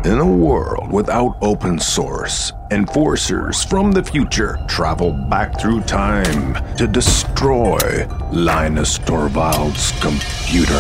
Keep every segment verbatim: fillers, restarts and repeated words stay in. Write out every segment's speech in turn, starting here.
In a world without open source, enforcers from the future travel back through time to destroy Linus Torvalds' computer.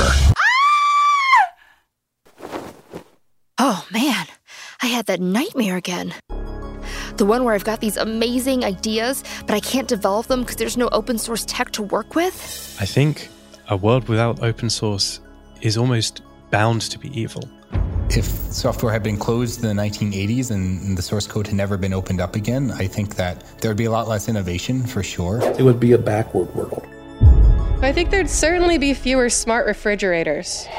Oh man, I had that nightmare again. The one where I've got these amazing ideas, but I can't develop them because there's no open source tech to work with. I think a world without open source is almost bound to be evil. If software had been closed in the nineteen eighties and the source code had never been opened up again, I think that there would be a lot less innovation for sure. It would be a backward world. I think there'd certainly be fewer smart refrigerators.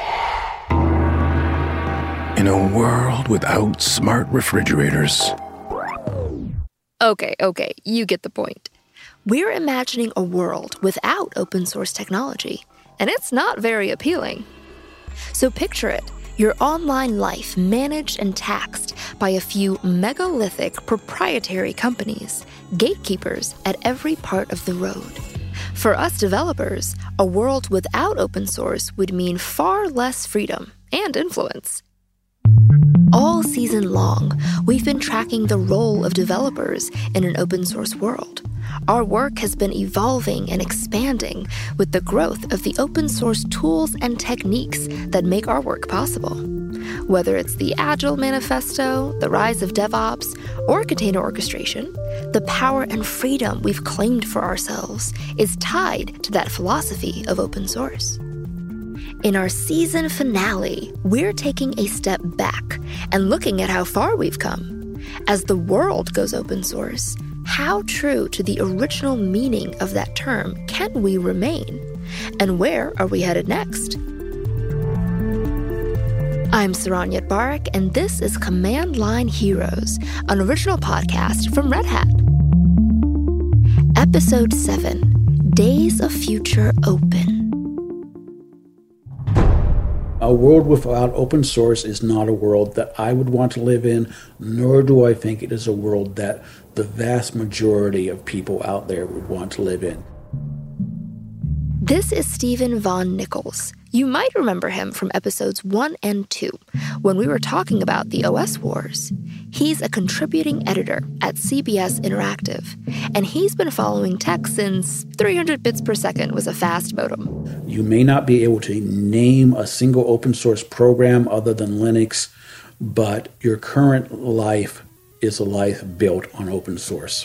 In a world without smart refrigerators. Okay, okay, you get the point. We're imagining a world without open source technology, and it's not very appealing. So picture it. Your online life managed and taxed by a few megalithic proprietary companies, gatekeepers at every part of the road. For us developers, a world without open source would mean far less freedom and influence. All season long, we've been tracking the role of developers in an open source world. Our work has been evolving and expanding with the growth of the open source tools and techniques that make our work possible. Whether it's the Agile Manifesto, the rise of DevOps, or container orchestration, the power and freedom we've claimed for ourselves is tied to that philosophy of open source. In our season finale, we're taking a step back and looking at how far we've come. As the world goes open source, how true to the original meaning of that term can we remain? And where are we headed next? I'm Saranya Barak, and this is Command Line Heroes, an original podcast from Red Hat. Episode seven, Days of Future Open. A world without open source is not a world that I would want to live in, nor do I think it is a world that the vast majority of people out there would want to live in. This is Stephen Von Nichols. You might remember him from episodes one and two, when we were talking about the O S wars. He's a contributing editor at C B S Interactive, and he's been following tech since three hundred bits per second was a fast modem. You may not be able to name a single open source program other than Linux, but your current life is a life built on open source.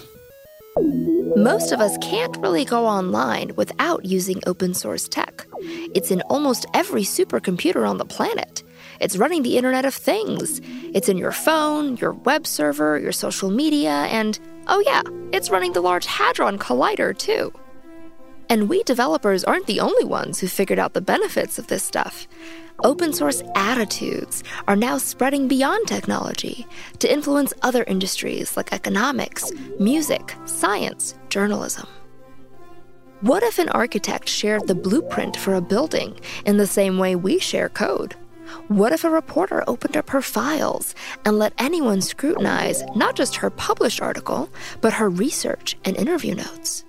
Most of us can't really go online without using open source tech. It's in almost every supercomputer on the planet. It's running the Internet of Things. It's in your phone, your web server, your social media, and, oh yeah, it's running the Large Hadron Collider too. And we developers aren't the only ones who figured out the benefits of this stuff. Open source attitudes are now spreading beyond technology to influence other industries like economics, music, science, journalism. What if an architect shared the blueprint for a building in the same way we share code? What if a reporter opened up her files and let anyone scrutinize not just her published article, but her research and interview notes?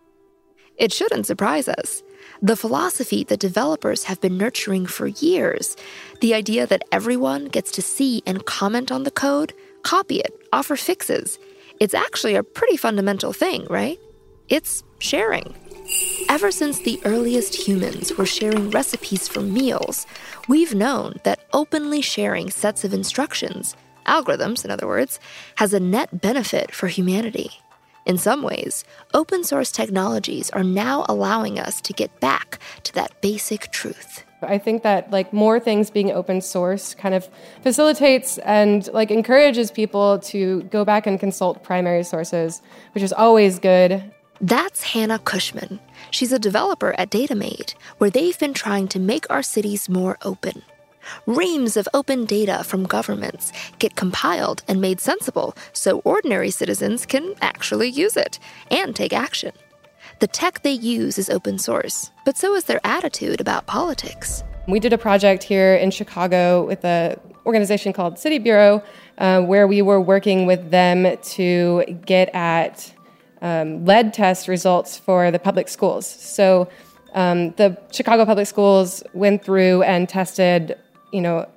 It shouldn't surprise us. The philosophy that developers have been nurturing for years, the idea that everyone gets to see and comment on the code, copy it, offer fixes, it's actually a pretty fundamental thing, right? It's sharing. Ever since the earliest humans were sharing recipes for meals, we've known that openly sharing sets of instructions, algorithms in other words, has a net benefit for humanity. In some ways, open source technologies are now allowing us to get back to that basic truth. I think that like more things being open source kind of facilitates and like encourages people to go back and consult primary sources, which is always good. That's Hannah Cushman. She's a developer at DataMade, where they've been trying to make our cities more open. Reams of open data from governments get compiled and made sensible so ordinary citizens can actually use it and take action. The tech they use is open source, but so is their attitude about politics. We did a project here in Chicago with an organization called City Bureau, uh, where we were working with them to get at um, lead test results for the public schools. So um, the Chicago Public Schools went through and tested you know,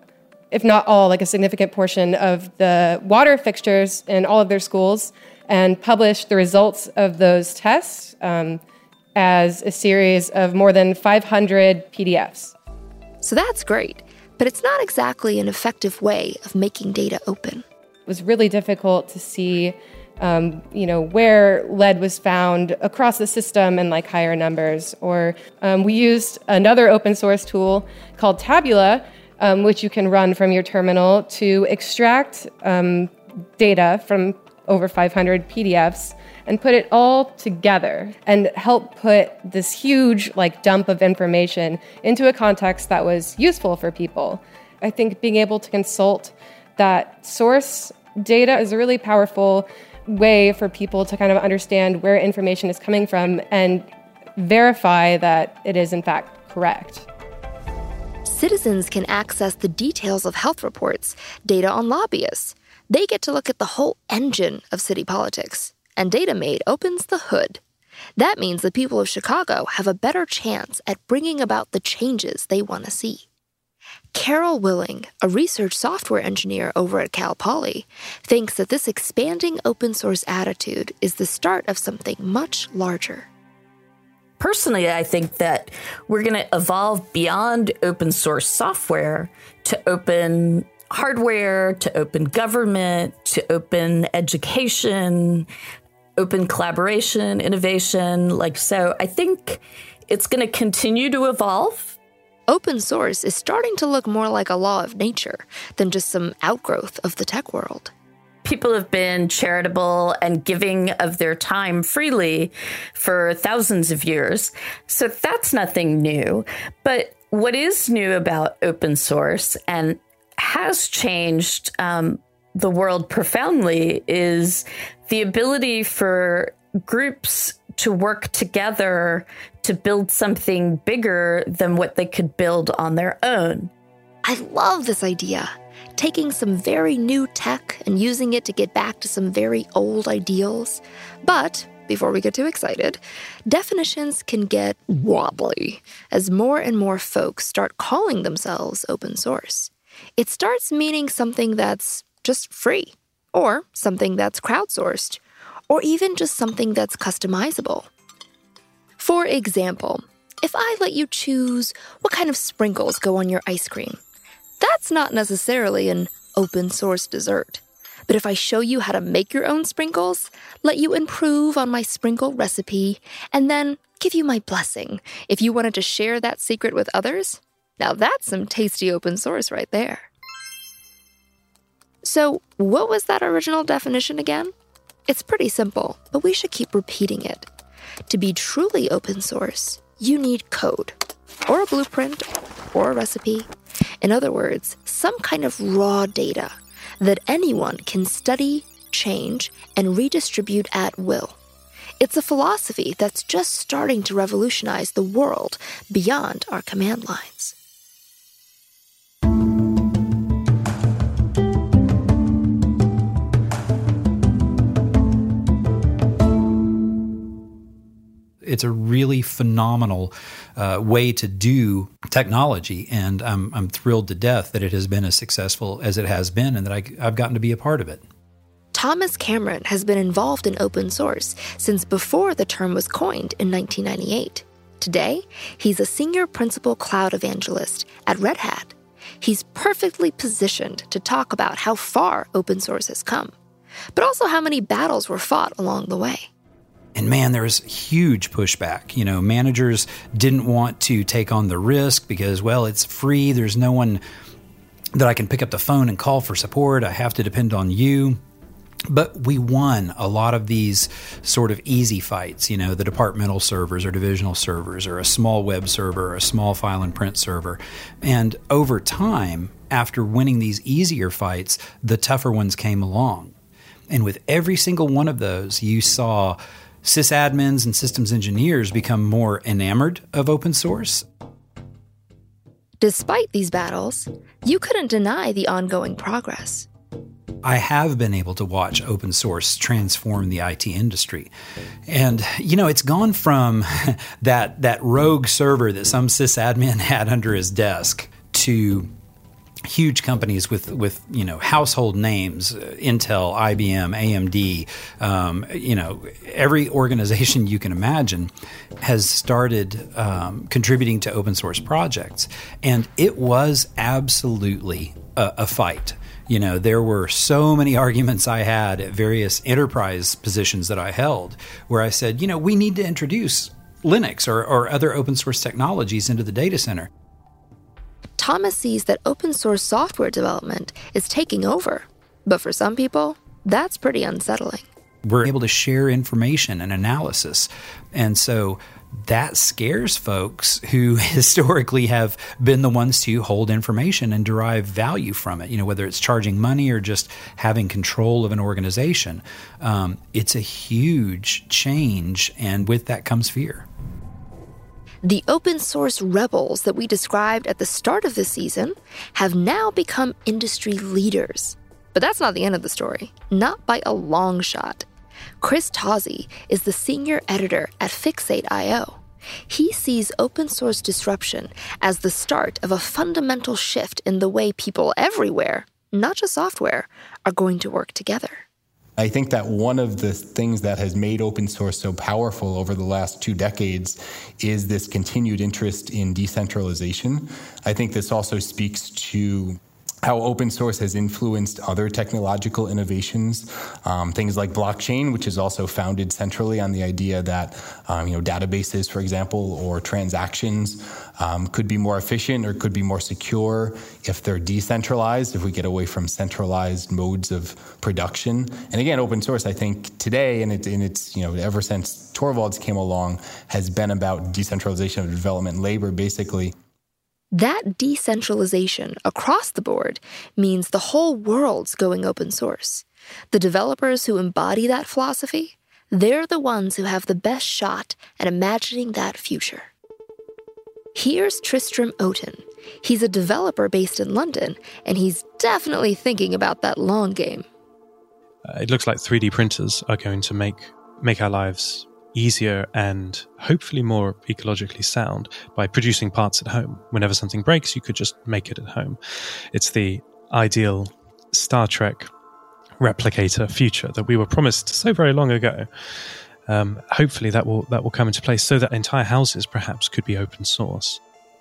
if not all, like a significant portion of the water fixtures in all of their schools and published the results of those tests um, as a series of more than five hundred P D Fs. So that's great, but it's not exactly an effective way of making data open. It was really difficult to see, um, you know, where lead was found across the system in like higher numbers. Or um, we used another open source tool called Tabula, um, which you can run from your terminal to extract um, data from over five hundred P D Fs and put it all together and help put this huge like dump of information into a context that was useful for people. I think being able to consult that source data is a really powerful way for people to kind of understand where information is coming from and verify that it is in fact correct. Citizens can access the details of health reports, data on lobbyists. They get to look at the whole engine of city politics. And DataMade opens the hood. That means the people of Chicago have a better chance at bringing about the changes they want to see. Carol Willing, a research software engineer over at Cal Poly, thinks that this expanding open source attitude is the start of something much larger. Personally, I think that we're going to evolve beyond open source software to open hardware, to open government, to open education, open collaboration, innovation. Like, so I think it's going to continue to evolve. Open source is starting to look more like a law of nature than just some outgrowth of the tech world. People have been charitable and giving of their time freely for thousands of years. So that's nothing new. But what is new about open source and has changed um, the world profoundly is the ability for groups to work together to build something bigger than what they could build on their own. I love this idea. Taking some very new tech and using it to get back to some very old ideals. But before we get too excited, definitions can get wobbly as more and more folks start calling themselves open source. It starts meaning something that's just free, or something that's crowdsourced, or even just something that's customizable. For example, if I let you choose what kind of sprinkles go on your ice cream, that's not necessarily an open source dessert. But if I show you how to make your own sprinkles, let you improve on my sprinkle recipe, and then give you my blessing if you wanted to share that secret with others, now that's some tasty open source right there. So what was that original definition again? It's pretty simple, but we should keep repeating it. To be truly open source, you need code, or a blueprint, or a recipe. In other words, some kind of raw data that anyone can study, change, and redistribute at will. It's a philosophy that's just starting to revolutionize the world beyond our command lines. It's a really phenomenal uh, way to do technology, and I'm, I'm thrilled to death that it has been as successful as it has been and that I, I've gotten to be a part of it. Thomas Cameron has been involved in open source since before the term was coined in nineteen ninety-eight. Today, he's a senior principal cloud evangelist at Red Hat. He's perfectly positioned to talk about how far open source has come, but also how many battles were fought along the way. And man, there was huge pushback. You know, managers didn't want to take on the risk because, well, it's free. There's no one that I can pick up the phone and call for support. I have to depend on you. But we won a lot of these sort of easy fights, you know, the departmental servers or divisional servers or a small web server or a small file and print server. And over time, after winning these easier fights, the tougher ones came along. And with every single one of those, you saw sysadmins and systems engineers become more enamored of open source. Despite these battles, you couldn't deny the ongoing progress. I have been able to watch open source transform the I T industry. And, you know, it's gone from that, that rogue server that some sysadmin had under his desk to huge companies with, with you know household names, uh, Intel, I B M, A M D, um, you know every organization you can imagine has started um, contributing to open source projects, and it was absolutely a, a fight. You know, there were so many arguments I had at various enterprise positions that I held where I said, you know, we need to introduce Linux or, or other open source technologies into the data center. Thomas sees that open source software development is taking over. But for some people, that's pretty unsettling. We're able to share information and analysis. And so that scares folks who historically have been the ones to hold information and derive value from it, you know, whether it's charging money or just having control of an organization. Um, it's a huge change, and with that comes fear. The open source rebels that we described at the start of the season have now become industry leaders. But that's not the end of the story, not by a long shot. Chris Tozzi is the senior editor at Fixate dot io. He sees open source disruption as the start of a fundamental shift in the way people everywhere, not just software, are going to work together. I think that one of the things that has made open source so powerful over the last two decades is this continued interest in decentralization. I think this also speaks to how open source has influenced other technological innovations, um, things like blockchain, which is also founded centrally on the idea that um, you know databases, for example, or transactions um, could be more efficient or could be more secure if they're decentralized, if we get away from centralized modes of production. And again, open source, I think today, and it, and it's you know ever since Torvalds came along, has been about decentralization of development labor, basically. That decentralization across the board means the whole world's going open source. The developers who embody that philosophy, they're the ones who have the best shot at imagining that future. Here's Tristram Oaten. He's a developer based in London, and he's definitely thinking about that long game. Uh, it looks like three D printers are going to make make our lives easier and hopefully more ecologically sound by producing parts at home. Whenever something breaks, you could just make it at home. It's the ideal Star Trek replicator future that we were promised so very long ago. Um, hopefully that will that will come into place so that entire houses perhaps could be open source.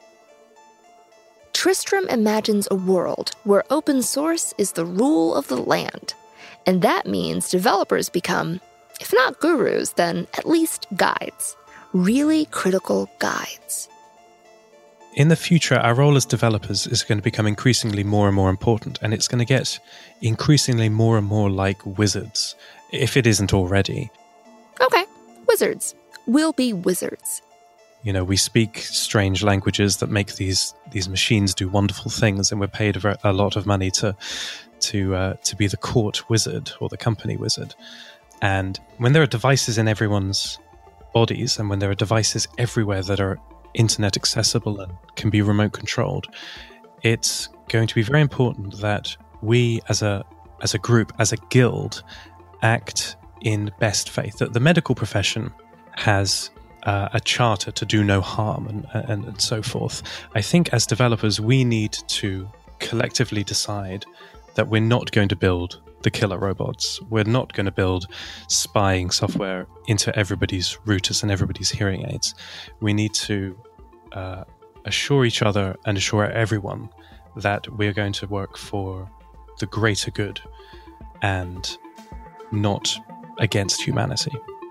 Tristram imagines a world where open source is the rule of the land. And that means developers become, if not gurus, then at least guides. Really critical guides. In the future, our role as developers is going to become increasingly more and more important, and it's going to get increasingly more and more like wizards, if it isn't already. Okay, wizards. We'll be wizards. You know, we speak strange languages that make these these machines do wonderful things, and we're paid a, a lot of money to to uh, to be the court wizard or the company wizard. And when there are devices in everyone's bodies, and when there are devices everywhere that are internet accessible and can be remote controlled, it's going to be very important that we as a as a group, as a guild, act in best faith. That the medical profession has uh, a charter to do no harm and, and, and so forth. I think as developers, we need to collectively decide that we're not going to build the killer robots. We're not going to build spying software into everybody's routers and everybody's hearing aids. We need to uh, assure each other and assure everyone that we're going to work for the greater good and not against humanity.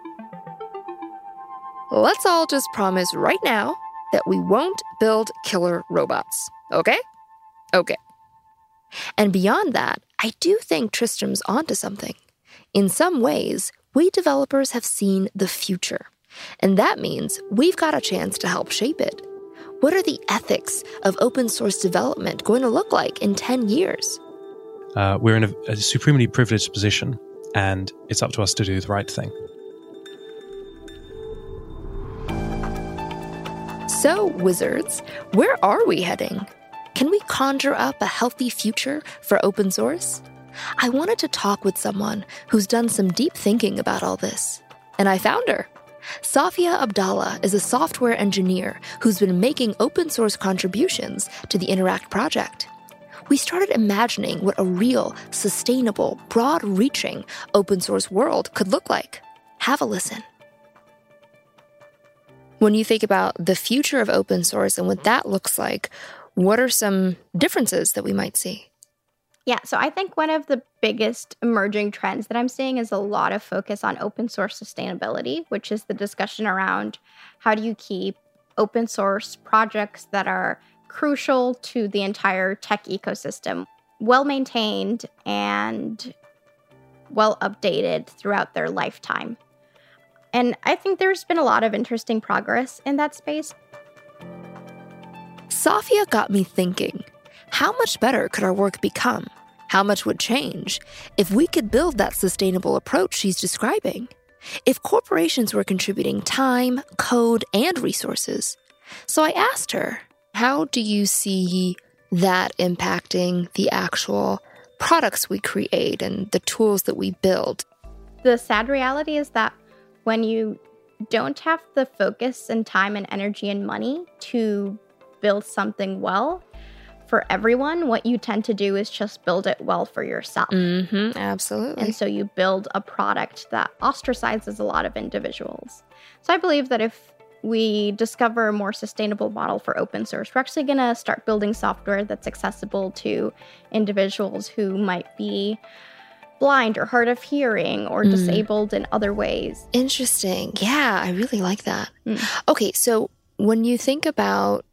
Let's all just promise right now that we won't build killer robots, okay? Okay. And beyond that, I do think Tristram's onto something. In some ways, we developers have seen the future, and that means we've got a chance to help shape it. What are the ethics of open source development going to look like in ten years? Uh, we're in a, a supremely privileged position, and it's up to us to do the right thing. So, wizards, where are we heading? Can we conjure up a healthy future for open source? I wanted to talk with someone who's done some deep thinking about all this, and I found her. Safia Abdallah is a software engineer who's been making open source contributions to the Interact project. we started imagining what a real, sustainable, broad-reaching open source world could look like. Have a listen. When you think about the future of open source and what that looks like, what are some differences that we might see? Yeah, so I think one of the biggest emerging trends that I'm seeing is a lot of focus on open source sustainability, which is the discussion around how do you keep open source projects that are crucial to the entire tech ecosystem well maintained and well updated throughout their lifetime. And I think there's been a lot of interesting progress in that space. Safia got me thinking. How much better could our work become? How much would change if we could build that sustainable approach she's describing? If corporations were contributing time, code, and resources? So I asked her, how do you see that impacting the actual products we create and the tools that we build? The sad reality is that when you don't have the focus and time and energy and money to build something well, for everyone, what you tend to do is just build it well for yourself. Mm-hmm, absolutely. And so you build a product that ostracizes a lot of individuals. So I believe that if we discover a more sustainable model for open source, we're actually going to start building software that's accessible to individuals who might be blind or hard of hearing or mm. disabled in other ways. Interesting. Yeah, I really like that. Mm. Okay, so when you think about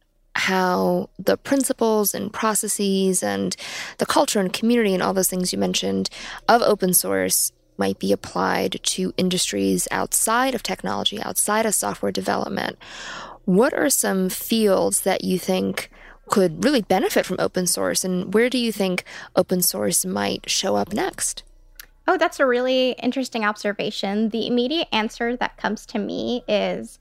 how the principles and processes and the culture and community and all those things you mentioned of open source might be applied to industries outside of technology, outside of software development, what are some fields that you think could really benefit from open source, and where do you think open source might show up next? Oh, that's a really interesting observation. The immediate answer that comes to me is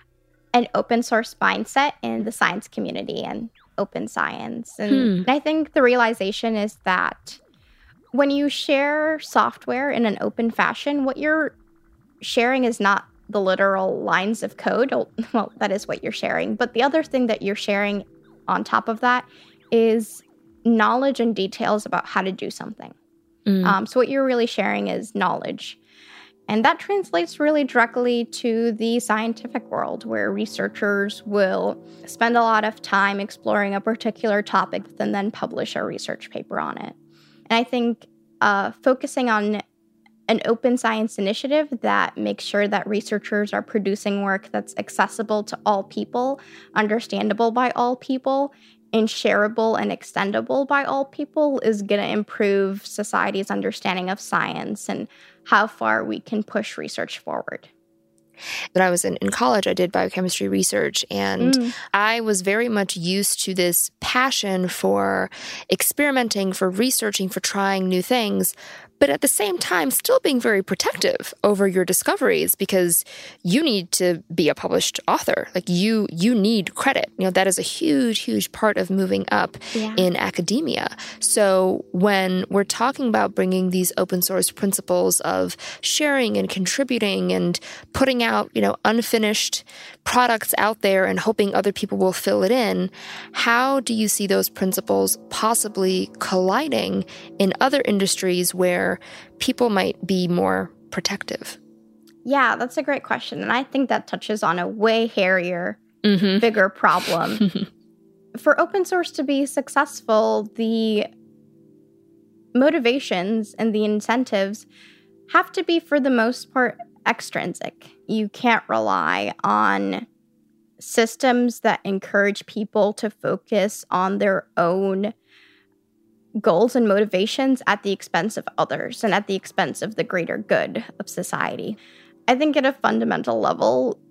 an open source mindset in the science community and open science. And hmm. I think the realization is that when you share software in an open fashion, what you're sharing is not the literal lines of code. Well, that is what you're sharing. But the other thing that you're sharing on top of that is knowledge and details about how to do something. Mm. Um, so what you're really sharing is knowledge. And that translates really directly to the scientific world, where researchers will spend a lot of time exploring a particular topic and then publish a research paper on it. And I think uh, focusing on an open science initiative that makes sure that researchers are producing work that's accessible to all people, understandable by all people, and shareable and extendable by all people is going to improve society's understanding of science and how far we can push research forward. When I was in, in college, I did biochemistry research, and Mm. I was very much used to this passion for experimenting, for researching, for trying new things, but at the same time still being very protective over your discoveries, because you need to be a published author. Like you you need credit. You know, that is a huge, huge part of moving up Yeah. in academia. So when we're talking about bringing these open source principles of sharing and contributing and putting out, you know, unfinished products out there and hoping other people will fill it in, how do you see those principles possibly colliding in other industries where people might be more protective? Yeah, that's a great question. And I think that touches on a way hairier, Mm-hmm. bigger problem. For open source to be successful, the motivations and the incentives have to be, for the most part, extrinsic. You can't rely on systems that encourage people to focus on their own goals and motivations at the expense of others and at the expense of the greater good of society. I think at a fundamental level,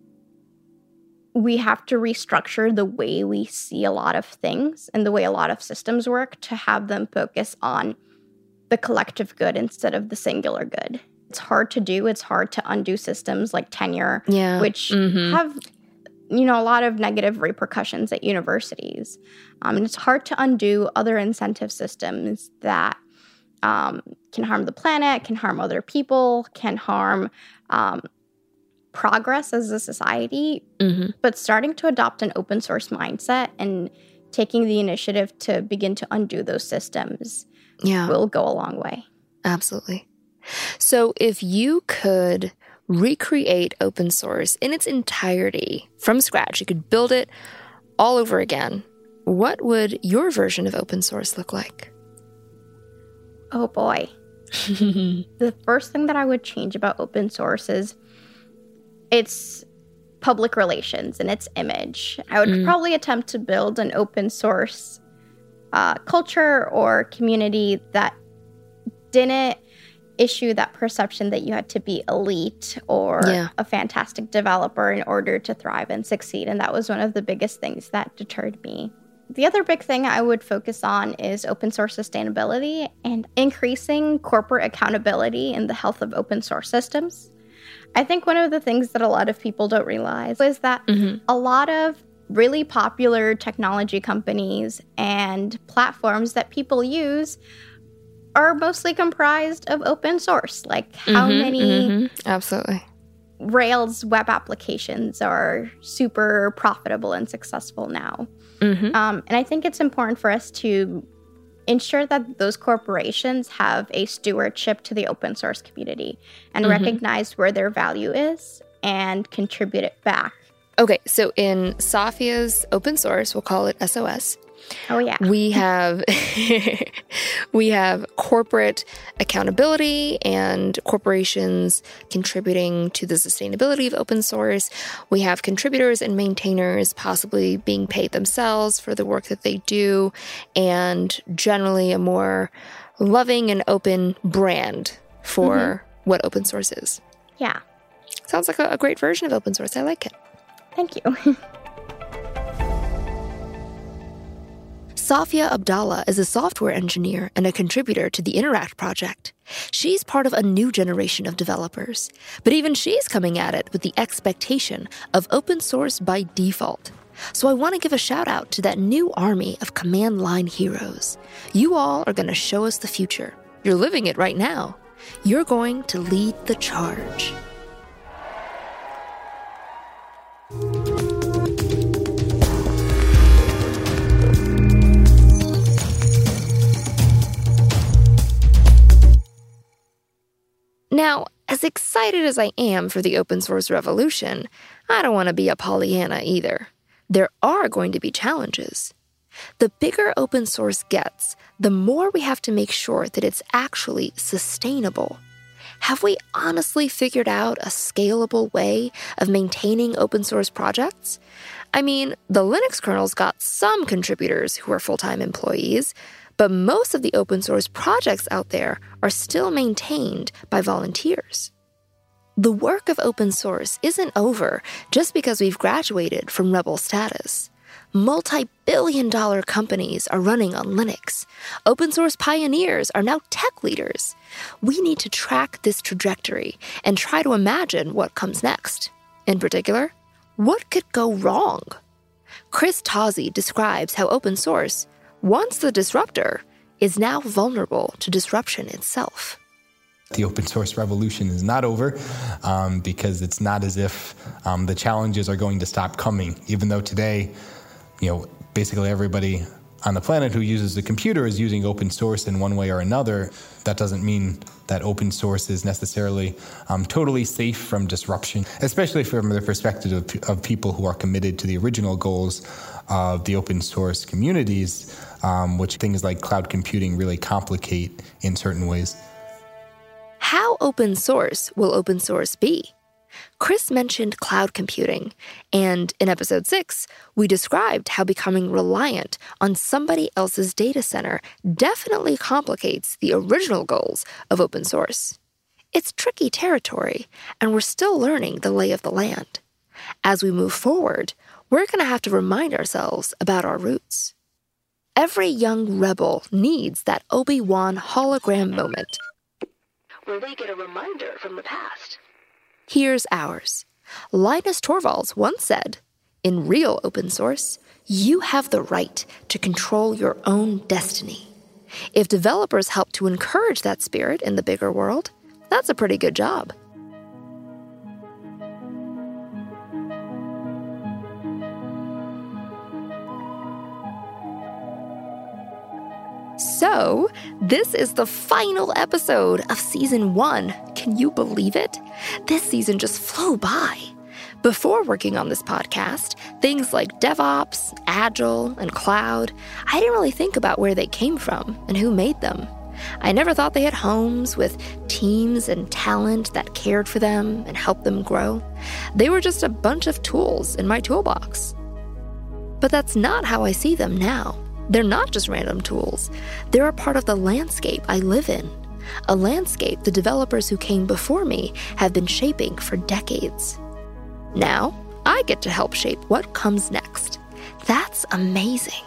we have to restructure the way we see a lot of things and the way a lot of systems work to have them focus on the collective good instead of the singular good. It's hard to do. It's hard to undo systems like tenure, Yeah. which Mhm. have, you know, a lot of negative repercussions at universities. Um, and it's hard to undo other incentive systems that um, can harm the planet, can harm other people, can harm um, progress as a society. Mm-hmm. But starting to adopt an open source mindset and taking the initiative to begin to undo those systems Yeah. will go a long way. Absolutely. So if you could recreate open source in its entirety from scratch, you could build it all over again, what would your version of open source look like? Oh boy. The first thing that I would change about open source is its public relations and its image. I would Mm. probably attempt to build an open source uh, culture or community that didn't issue that perception that you had to be elite or Yeah. a fantastic developer in order to thrive and succeed. And that was one of the biggest things that deterred me. The other big thing I would focus on is open source sustainability and increasing corporate accountability in the health of open source systems. I think one of the things that a lot of people don't realize is that Mhm. a lot of really popular technology companies and platforms that people use are mostly comprised of open source. Like how Mhm, many mhm. Absolutely. Rails web applications are super profitable and successful now. Mhm. Um, and I think it's important for us to ensure that those corporations have a stewardship to the open source community and Mhm. recognize where their value is and contribute it back. Okay, so in Safia's open source, we'll call it S O S. Oh, yeah. We have we have corporate accountability and corporations contributing to the sustainability of open source. We have contributors and maintainers possibly being paid themselves for the work that they do, and generally a more loving and open brand for Mm-hmm. what open source is. Yeah. Sounds like a, a great version of open source. I like it. Thank you. Safia Abdallah is a software engineer and a contributor to the Interact project. She's part of a new generation of developers, but even she's coming at it with the expectation of open source by default. So I want to give a shout out to that new army of command line heroes. You all are going to show us the future. You're living it right now. You're going to lead the charge. Now, as excited as I am for the open source revolution, I don't want to be a Pollyanna either. There are going to be challenges. The bigger open source gets, the more we have to make sure that it's actually sustainable. Have we honestly figured out a scalable way of maintaining open source projects? I mean, the Linux kernel's got some contributors who are full-time employees, but most of the open source projects out there are still maintained by volunteers. The work of open source isn't over just because we've graduated from rebel status. Multi-billion dollar companies are running on Linux. Open source pioneers are now tech leaders. We need to track this trajectory and try to imagine what comes next. In particular, what could go wrong? Chris Tozzi describes how open source, once the disruptor, is now vulnerable to disruption itself. The open source revolution is not over um, because it's not as if um, the challenges are going to stop coming, even though today, you know, basically everybody on the planet who uses a computer is using open source in one way or another. That doesn't mean that open source is necessarily um, totally safe from disruption, especially from the perspective of, of people who are committed to the original goals of the open source communities, um, which things like cloud computing really complicate in certain ways. How open source will open source be? Chris mentioned cloud computing, and in episode six, we described how becoming reliant on somebody else's data center definitely complicates the original goals of open source. It's tricky territory, and we're still learning the lay of the land. As we move forward, we're going to have to remind ourselves about our roots. Every young rebel needs that Obi-Wan hologram moment, where they get a reminder from the past. Here's ours. Linus Torvalds once said, in real open source, you have the right to control your own destiny. If developers help to encourage that spirit in the bigger world, that's a pretty good job. So, this is the final episode of season one. Can you believe it? This season just flew by. Before working on this podcast, things like DevOps, Agile, and Cloud, I didn't really think about where they came from and who made them. I never thought they had homes with teams and talent that cared for them and helped them grow. They were just a bunch of tools in my toolbox. But that's not how I see them now. They're not just random tools. They're a part of the landscape I live in, a landscape the developers who came before me have been shaping for decades. Now, I get to help shape what comes next. That's amazing.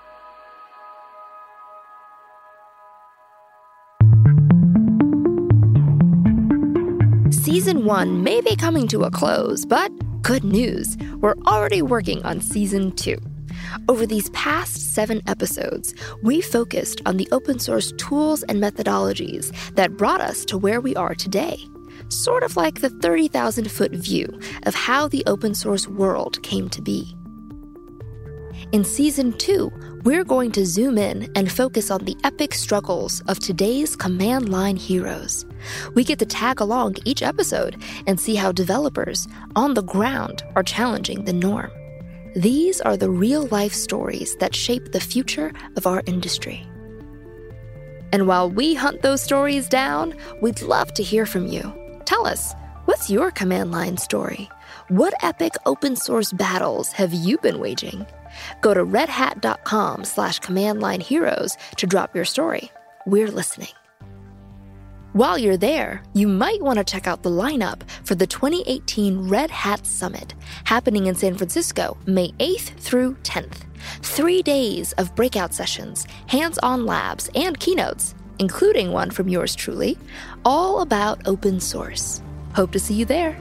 Season one may be coming to a close, but good news, we're already working on season two. Over these past seven episodes, we focused on the open source tools and methodologies that brought us to where we are today. Sort of like the thirty thousand foot view of how the open source world came to be. In season two, we're going to zoom in and focus on the epic struggles of today's command line heroes. We get to tag along each episode and see how developers on the ground are challenging the norm. These are the real-life stories that shape the future of our industry. And while we hunt those stories down, we'd love to hear from you. Tell us, what's your command line story? What epic open source battles have you been waging? Go to redhat.com slash command line heroes to drop your story. We're listening. While you're there, you might want to check out the lineup for the twenty eighteen Red Hat Summit, happening in San Francisco, May eighth through tenth. Three days of breakout sessions, hands-on labs, and keynotes, including one from yours truly, all about open source. Hope to see you there.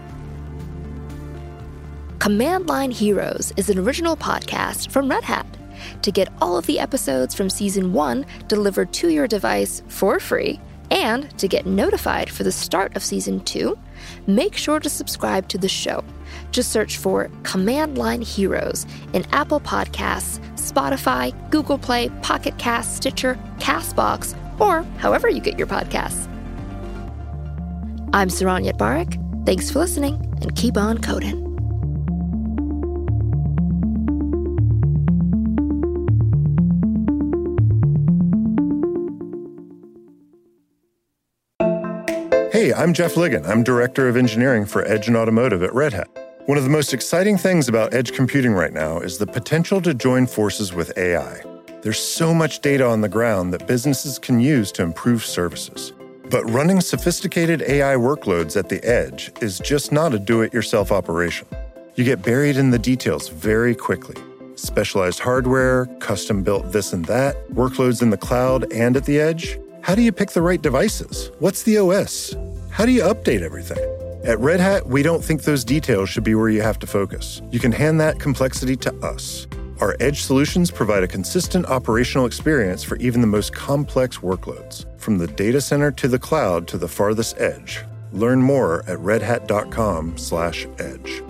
Command Line Heroes is an original podcast from Red Hat. To get all of the episodes from season one delivered to your device for free, and to get notified for the start of season two, make sure to subscribe to the show. Just search for Command Line Heroes in Apple Podcasts, Spotify, Google Play, Pocket Cast, Stitcher, CastBox, or however you get your podcasts. I'm Saron Yitbarek. Thanks for listening, and keep on coding. Hey, I'm Jeff Ligon. I'm Director of Engineering for Edge and Automotive at Red Hat. One of the most exciting things about edge computing right now is the potential to join forces with A I. There's so much data on the ground that businesses can use to improve services. But running sophisticated A I workloads at the edge is just not a do-it-yourself operation. You get buried in the details very quickly. Specialized hardware, custom-built this and that, workloads in the cloud and at the edge. How do you pick the right devices? What's the O S? How do you update everything? At Red Hat, we don't think those details should be where you have to focus. You can hand that complexity to us. Our edge solutions provide a consistent operational experience for even the most complex workloads, from the data center to the cloud to the farthest edge. Learn more at redhat.com slash edge.